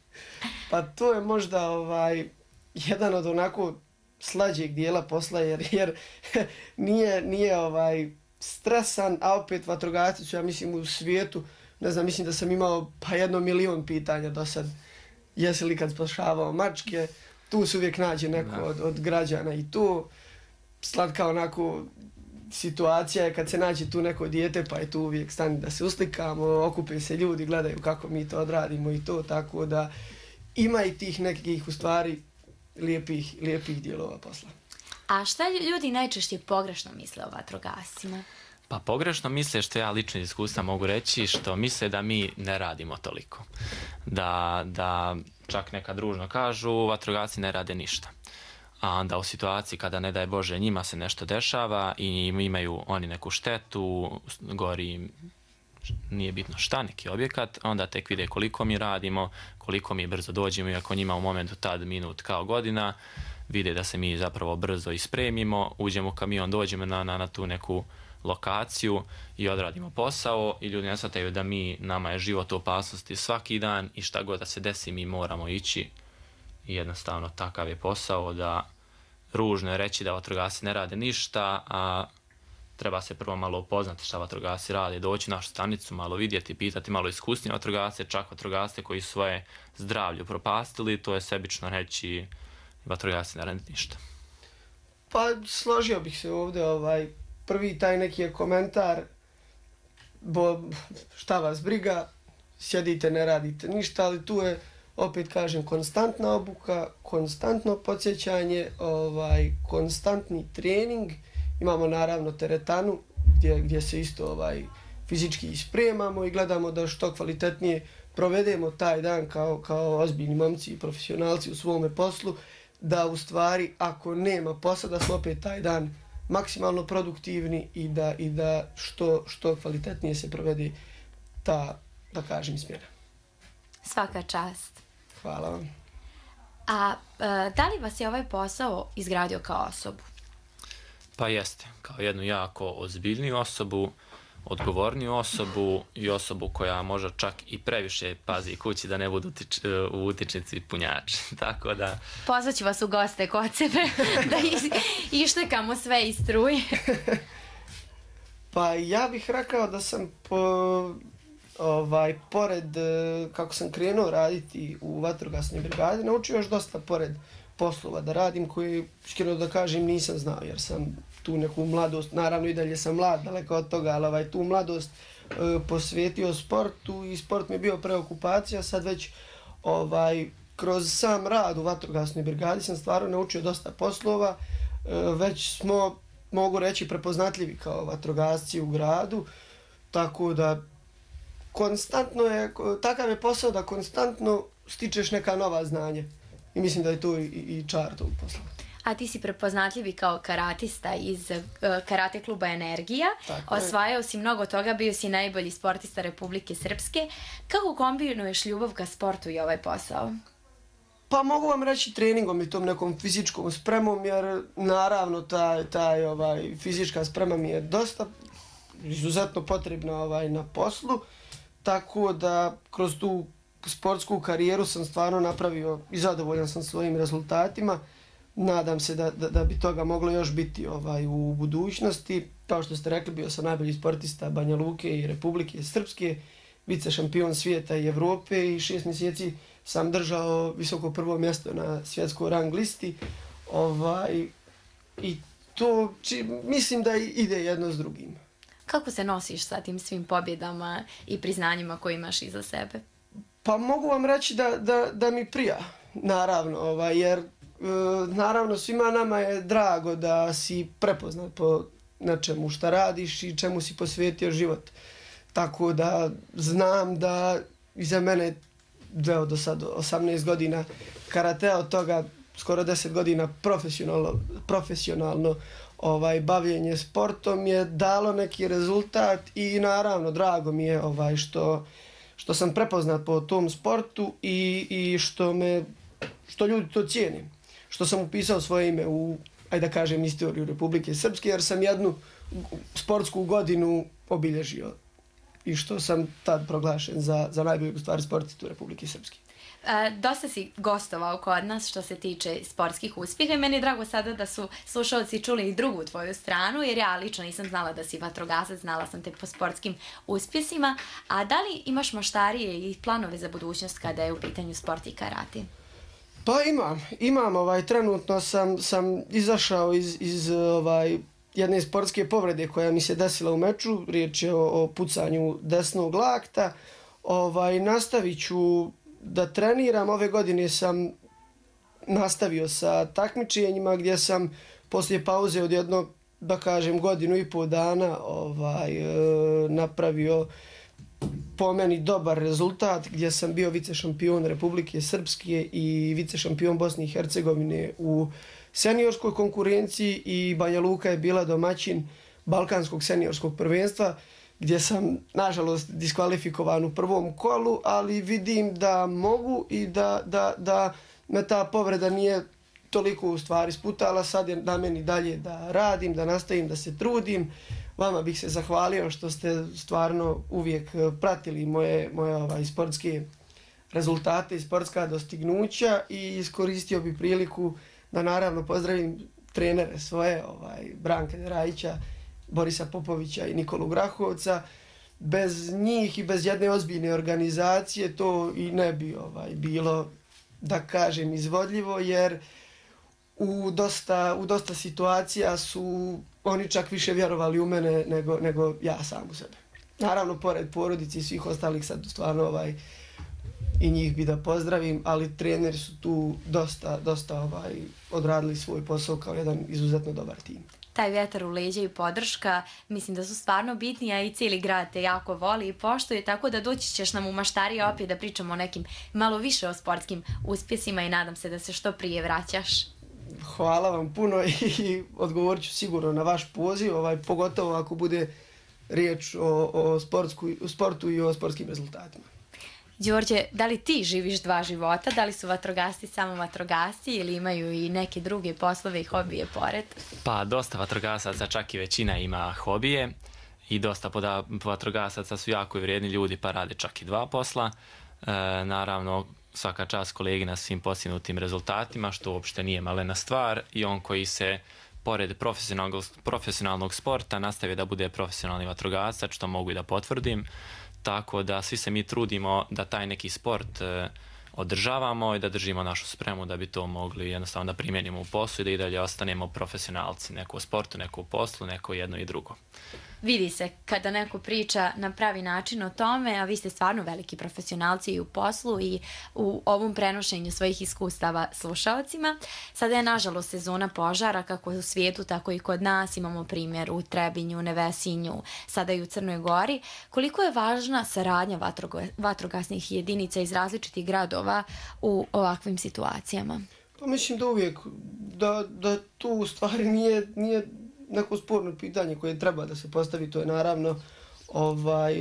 Pa to je možda ovaj, jedan od onako slađeg dijela posla, jer, jer nije, nije ovaj stresan, a opet vatrogasci su, ja mislim, u svijetu, ne znam, mislim da sam imao pa jedno milion pitanja do sad, jesi li kad spašavao mačke, tu se uvijek nađe neko od, od građana i tu slatka onako situacija je kad se nađe tu neko dijete, pa je tu uvijek stani da se uslikamo, okupe se ljudi, gledaju kako mi to odradimo i to, tako da ima i tih nekih u stvari lijepih, lijepih dijelova posla. A šta ljudi najčešće pogrešno misle o vatrogascima? Pa pogrešno misle, što ja lično iz iskustva mogu reći, što misle da mi ne radimo toliko. Da, da čak neka družno kažu, vatrogasci ne rade ništa. a onda u situaciji kada ne daj Bože njima se nešto dešava i imaju oni neku štetu, gori nije bitno šta, neki objekat, onda tek vide koliko mi radimo, koliko mi brzo dođemo i ako njima u momentu tad minut kao godina, vide da se mi zapravo brzo ispremimo, uđemo u kamion, dođemo na, na, na tu neku lokaciju i odradimo posao i ljudi ne shvataju da mi, nama je život u opasnosti svaki dan i šta god da se desi mi moramo ići i jednostavno takav je posao da ružno je reći da vatrogasci ne rade ništa, a treba se prvo malo upoznati šta vatrogasci rade, doći u našu stanicu, malo vidjeti, pitati malo iskusnije vatrogasce, čak vatrogasce koji svoje zdravlje propastili, to je sebično reći vatrogasci ne rade ništa. Pa složio bih se ovdje, ovaj, prvi taj neki je komentar, bo šta vas briga, sjedite, ne radite ništa, ali tu je, opet kažem, konstantna obuka, konstantno podsjećanje, ovaj, konstantni trening. Imamo naravno teretanu gdje, gdje se isto ovaj, fizički ispremamo i gledamo da što kvalitetnije provedemo taj dan kao, kao ozbiljni momci i profesionalci u svome poslu, da u stvari ako nema posla da smo opet taj dan maksimalno produktivni i da, i da što, što kvalitetnije se provede ta, da kažem, smjena. Svaka čast. Hvala vam. A e, da li vas je ovaj posao izgradio kao osobu? Pa jeste, kao jednu jako ozbiljniju osobu, odgovorniju osobu i osobu koja možda čak i previše pazi kući da ne budu utič, u utičnici punjači. Tako da... Pozvaću vas u goste kod sebe da ištekamo sve iz struje. Pa ja bih rekao da sam po, ovaj, pored, kako sam krenuo raditi u vatrogasnoj brigadi, naučio još dosta pored poslova da radim koji, iskreno da kažem, nisam znao jer sam tu neku mladost, naravno i dalje sam mlad, daleko od toga, ali ovaj, tu mladost e, posvetio sportu i sport mi je bio preokupacija. Sad već ovaj, kroz sam rad u vatrogasnoj brigadi sam stvarno naučio dosta poslova, e, već smo, mogu reći, prepoznatljivi kao vatrogasci u gradu, tako da konstantno je, takav je posao da konstantno stičeš neka nova znanja. I mislim da je to i, i čar tog posla. A ti si prepoznatljivi kao karatista iz uh, karate kluba Energija. Tako Osvajao je. si mnogo toga, bio si najbolji sportista Republike Srpske. Kako kombinuješ ljubav ka sportu i ovaj posao? Pa mogu vam reći treningom i tom nekom fizičkom spremom, jer naravno taj, taj ovaj, fizička sprema mi je dosta izuzetno potrebna ovaj, na poslu. Tako da kroz tu sportsku karijeru sam stvarno napravio i zadovoljan sam svojim rezultatima. Nadam se da, da, da bi toga moglo još biti ovaj, u budućnosti. Kao što ste rekli, bio sam najbolji sportista Banja Luke i Republike Srpske, vice šampion svijeta i Evrope i šest mjeseci sam držao visoko prvo mjesto na svjetskoj rang listi. Ovaj, I to či, mislim da ide jedno s drugim. Kako se nosiš sa tim svim pobjedama i priznanjima koje imaš iza sebe? Pa mogu vam reći da, da, da mi prija, naravno, ovaj, jer e, naravno svima nama je drago da si prepoznat po nečemu šta radiš i čemu si posvetio život. Tako da znam da iza mene dveo do sad osamnaest godina karatea, od toga skoro deset godina profesionalno, profesionalno ovaj, bavljenje sportom je dalo neki rezultat i naravno drago mi je ovaj, što... što sam prepoznat po tom sportu i, i što me, što ljudi to cijene. Što sam upisao svoje ime u, ajde da kažem, istoriju Republike Srpske, jer sam jednu sportsku godinu obilježio i što sam tad proglašen za, za najbolju stvar sportistu Republike Srpske. E, dosta si gostovao kod nas što se tiče sportskih uspjeha i meni je drago sada da su slušalci čuli i drugu tvoju stranu, jer ja lično nisam znala da si vatrogasac, znala sam te po sportskim uspjesima. A da li imaš maštarije i planove za budućnost kada je u pitanju sport i karate? Pa imam, imam, ovaj, trenutno sam, sam izašao iz, iz ovaj, jedne sportske povrede koja mi se desila u meču, riječ je o, o pucanju desnog lakta. Ovaj, nastavit ću da treniram. Ove godine sam nastavio sa takmičenjima gdje sam poslije pauze od jednog, da kažem, godinu i pol dana ovaj, e, napravio po meni dobar rezultat gdje sam bio vice šampion Republike Srpske i vice šampion Bosne i Hercegovine u seniorskoj konkurenciji i Banja Luka je bila domaćin Balkanskog seniorskog prvenstva gdje sam nažalost diskvalifikovan u prvom kolu, ali vidim da mogu i da, da, da me ta povreda nije toliko u stvari sputala. Sad je na meni dalje da radim, da nastavim, da se trudim. Vama bih se zahvalio što ste stvarno uvijek pratili moje, moje ovaj, sportske rezultate i sportska dostignuća i iskoristio bi priliku da naravno pozdravim trenere svoje, ovaj, Branka Derajića, Borisa Popovića i Nikolu Grahovca. Bez njih i bez jedne ozbiljne organizacije to i ne bi ovaj, bilo, da kažem, izvodljivo, jer u dosta, u dosta situacija su oni čak više vjerovali u mene nego, nego ja sam u sebe. Naravno, pored porodici i svih ostalih, sad stvarno ovaj, i njih bi da pozdravim, ali treneri su tu dosta, dosta ovaj, odradili svoj posao kao jedan izuzetno dobar tim. Taj vjetar u leđa i podrška, mislim da su stvarno bitni, a i cijeli grad te jako voli i poštuje, tako da doći ćeš nam u Maštarije opet da pričamo o nekim malo više o sportskim uspjesima i nadam se da se što prije vraćaš. Hvala vam puno i odgovorit ću sigurno na vaš poziv, ovaj, pogotovo ako bude riječ o, o, sportsku, o sportu i o sportskim rezultatima. Đorđe, da li ti živiš dva života? Da li su vatrogasci samo vatrogasci ili imaju i neke druge poslove i hobije pored? Pa dosta vatrogasaca, čak i većina ima hobije i dosta poda, vatrogasaca su jako vrijedni ljudi pa rade čak i dva posla. E, naravno, svaka čast kolegi na svim postignutim rezultatima, što uopšte nije malena stvar, i on koji se pored profesionalnog, profesionalnog sporta nastavi da bude profesionalni vatrogasac, što mogu i da potvrdim. Tako da svi se mi trudimo da taj neki sport e, održavamo i da držimo našu spremu da bi to mogli jednostavno da primjenimo u poslu i da i dalje ostanemo profesionalci, neko u sportu, neko u poslu, neko jedno i drugo. Vidi se kada neko priča na pravi način o tome, a vi ste stvarno veliki profesionalci i u poslu i u ovom prenošenju svojih iskustava slušalcima. Sada je nažalost sezona požara kako u svijetu, tako i kod nas. Imamo primjer u Trebinju, Nevesinju, sada i u Crnoj Gori. Koliko je važna saradnja vatrogasnih jedinica iz različitih gradova u ovakvim situacijama? Pa mislim da uvijek, da, da tu u stvari nije, nije neko sporno pitanje koje treba da se postavi, to je naravno ovaj,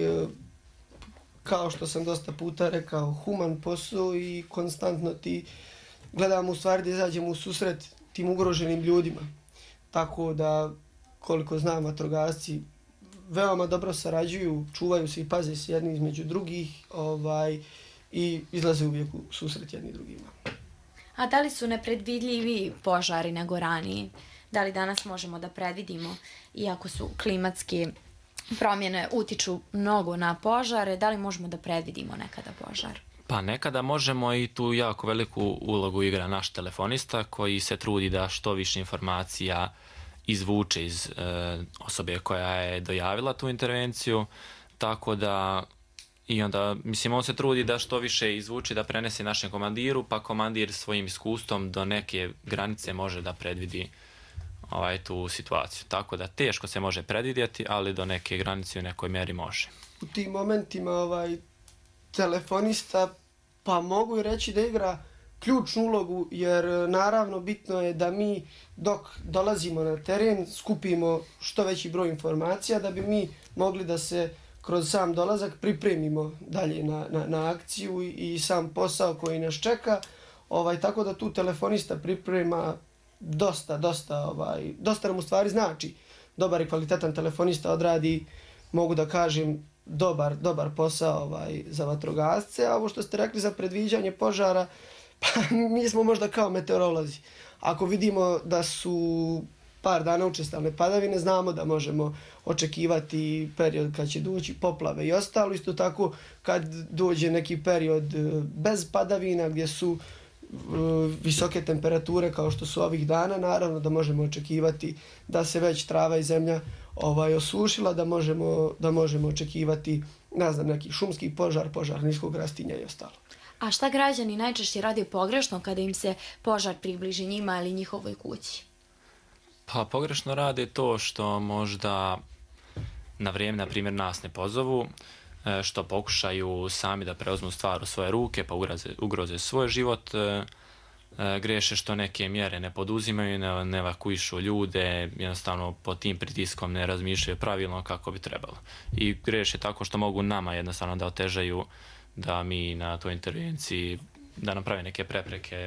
kao što sam dosta puta rekao, human posao i konstantno ti gledamo u stvari da izađemo u susret tim ugroženim ljudima. Tako da, koliko znam, vatrogasci veoma dobro sarađuju, čuvaju se i paze se jedni između drugih ovaj, i izlaze uvijek u susret jedni drugima. A da li su nepredvidljivi požari nego raniji? Da li danas možemo da predvidimo, iako su klimatske promjene utiču mnogo na požare, da li možemo da predvidimo nekada požar? Pa nekada možemo i tu jako veliku ulogu igra naš telefonista koji se trudi da što više informacija izvuče iz e, osobe koja je dojavila tu intervenciju, tako da i onda, mislim, on se trudi da što više izvuče, da prenese našem komandiru, pa komandir svojim iskustvom do neke granice može da predvidi ovaj, tu situaciju. Tako da teško se može predvidjeti, ali do neke granice u nekoj mjeri može. U tim momentima ovaj, telefonista, pa mogu i reći da igra ključnu ulogu, jer naravno bitno je da mi dok dolazimo na teren skupimo što veći broj informacija da bi mi mogli da se kroz sam dolazak pripremimo dalje na, na, na akciju i, i sam posao koji nas čeka. Ovaj, tako da tu telefonista priprema dosta, dosta, ovaj, dosta nam u stvari znači. Dobar i kvalitetan telefonista odradi, mogu da kažem, dobar, dobar posao ovaj, za vatrogasce. A ovo što ste rekli za predviđanje požara, pa mi smo možda kao meteorolozi. Ako vidimo da su par dana učestalne padavine, znamo da možemo očekivati period kad će doći poplave i ostalo. Isto tako kad dođe neki period bez padavina gdje su visoke temperature kao što su ovih dana, naravno da možemo očekivati da se već trava i zemlja ovaj, osušila, da možemo, da možemo očekivati, ne znam, neki šumski požar, požar niskog rastinja i ostalo. A šta građani najčešće rade pogrešno kada im se požar približi njima ili njihovoj kući? Pa pogrešno rade to što možda na vrijeme, na primjer, nas ne pozovu, što pokušaju sami da preuzmu stvar u svoje ruke pa ugroze, ugroze svoj život, e, greše što neke mjere ne poduzimaju, ne, ne evakuišu ljude, jednostavno pod tim pritiskom ne razmišljaju pravilno kako bi trebalo. I greše tako što mogu nama jednostavno da otežaju da mi na toj intervenciji da nam prave neke prepreke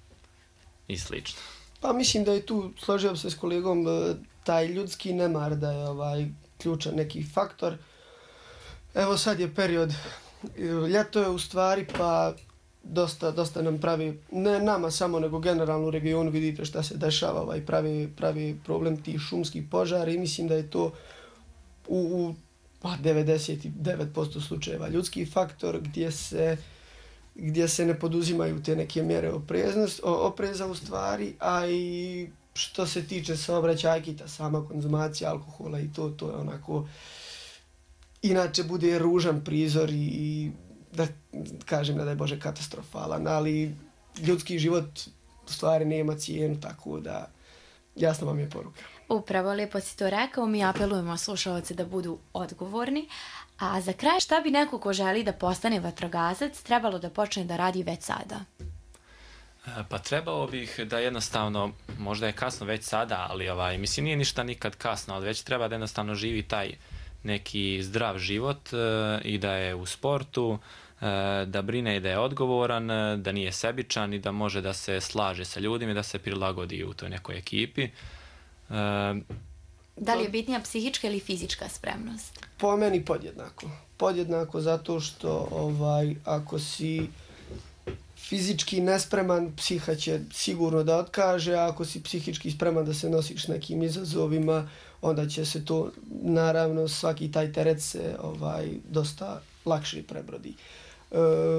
i slično. Pa mislim da je tu, složio bi se s kolegom, taj ljudski nemar da je ovaj ključan neki faktor. Evo sad je period, ljeto je u stvari, pa dosta, dosta nam pravi, ne nama samo, nego generalno u regionu, vidite šta se dešava, ovaj, pravi, pravi problem tih šumskih požara i mislim da je to u, u pa, devedeset devet posto slučajeva ljudski faktor gdje se gdje se ne poduzimaju te neke mjere opreznost, opreza u stvari, a i što se tiče saobraćajkita, sama konzumacija alkohola i to, to je onako, inače bude ružan prizor i, i da kažem da je Bože katastrofalan, ali ljudski život u stvari nema cijenu, tako da jasno vam je poruka. Upravo, lijepo si to rekao, mi apelujemo slušalce da budu odgovorni. A za kraj, šta bi neko ko želi da postane vatrogasac trebalo da počne da radi već sada? Pa trebalo bih da jednostavno, možda je kasno već sada, ali ovaj, mislim nije ništa nikad kasno, ali već treba da jednostavno živi taj neki zdrav život e, i da je u sportu, e, da brine i da je odgovoran, da nije sebičan i da može da se slaže sa ljudima i da se prilagodi u toj nekoj ekipi. E, Da li je bitnija psihička ili fizička spremnost? Po meni podjednako. Podjednako zato što ovaj, ako si fizički nespreman, psiha će sigurno da otkaže, a ako si psihički spreman da se nosiš nekim izazovima, onda će se to, naravno, svaki taj teret se ovaj, dosta lakše prebrodi. E,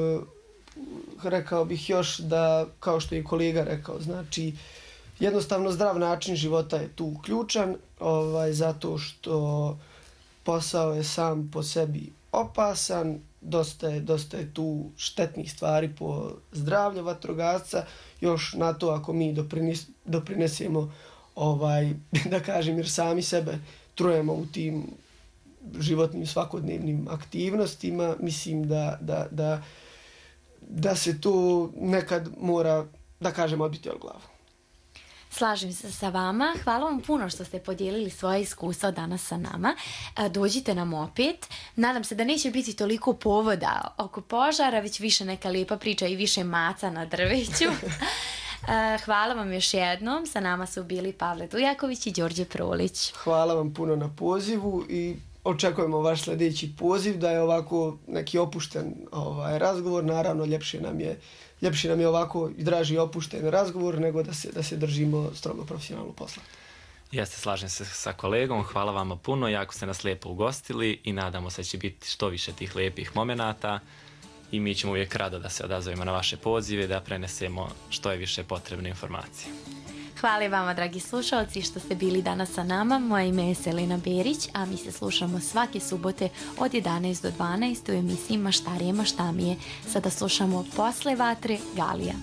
rekao bih još da, kao što je i kolega rekao, znači, jednostavno zdrav način života je tu ključan, ovaj, zato što posao je sam po sebi opasan, dosta je, dosta je tu štetnih stvari po zdravlje vatrogasca, još na to ako mi doprines, doprinesemo, ovaj, da kažem, jer sami sebe trujemo u tim životnim svakodnevnim aktivnostima, mislim da, da, da, da se to nekad mora, da kažem, odbiti od glavu. Slažem se sa vama. Hvala vam puno što ste podijelili svoje iskustva danas sa nama. Dođite nam opet. Nadam se da neće biti toliko povoda oko požara, već više neka lijepa priča i više maca na drveću. Hvala vam još jednom. Sa nama su bili Pavle Dujaković i Đorđe Prolić. Hvala vam puno na pozivu i očekujemo vaš sljedeći poziv, da je ovako neki opušten ovaj, razgovor. Naravno, ljepše nam je Ljepši nam je ovako i draži opušten razgovor nego da se, da se držimo strogo profesionalno posla. Jeste, slažem se sa kolegom, hvala vama puno, jako ste nas lijepo ugostili i nadamo se da će biti što više tih lijepih momenata i mi ćemo uvijek rado da se odazovemo na vaše pozive, da prenesemo što je više potrebne informacije. Hvala vama, dragi slušalci, što ste bili danas sa nama. Moje ime je Selena Berić, a mi se slušamo svake subote od jedanaest do dvanaest u emisiji Maštarije maštamije. Sada slušamo Posle vatre Galija.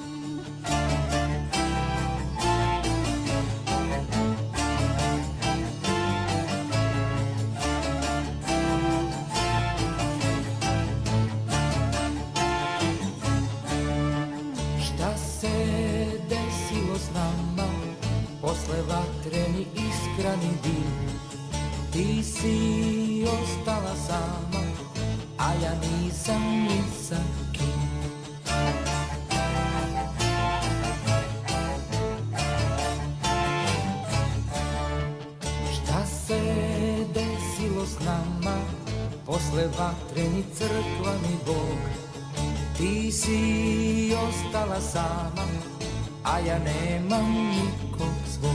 Posle vatreni iskrani dim, ti si ostala sama, a ja nisam ni sa kim. Šta se desilo s nama, posle vatreni crkvani Bog, ti si ostala sama, a ja nemam nikog svog.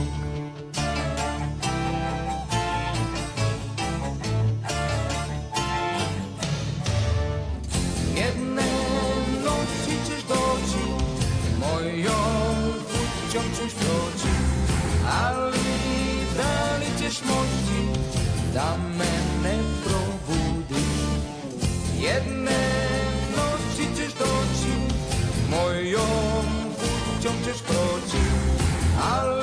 Jedne noći ćeš doći, mojom kućom ćeš proći, ali da li ćeš moći da mene probudiš? Jedne noći ćeš doći, mojom kućom ćeš proći, ali